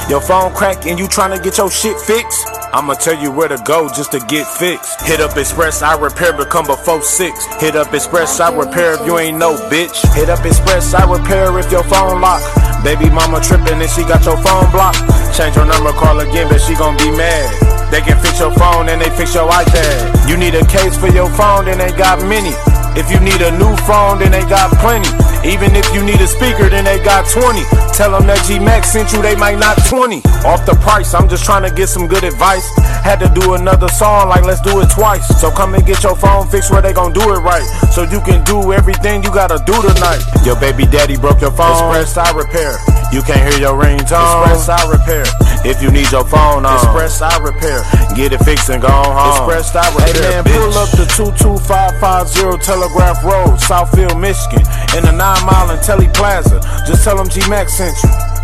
Your phone crack and you tryna get your shit fixed? I'ma tell you where to go just to get fixed. Hit up Express, I repair, become before 6. Hit up Express, I repair if you ain't no bitch. Hit up Express, I repair if your phone locked. Baby mama trippin' and she got your phone blocked. Change your number, call again, but she gon' be mad. They can fix your phone and they fix your iPad. You need a case for your phone, then they got many. If you need a new phone, then they got plenty. Even if you need a speaker, then they got 20. Tell them that G-Max sent you, they might not 20. Off the price, I'm just trying to get some good advice. Had to do another song, like let's do it twice. So come and get your phone fixed where they gon' do it right. So you can do everything you gotta do tonight. Your baby daddy broke your phone, Express, I repair. You can't hear your ringtone, Express, I repair. If you need your phone on, Express, I repair. Get it fixed and go home, Express, I repair. Hey man, pull up to 22550 Telegraph Road, Southfield, Michigan, in the 9 Mile and Telly Plaza. Just tell them G-Max sent you.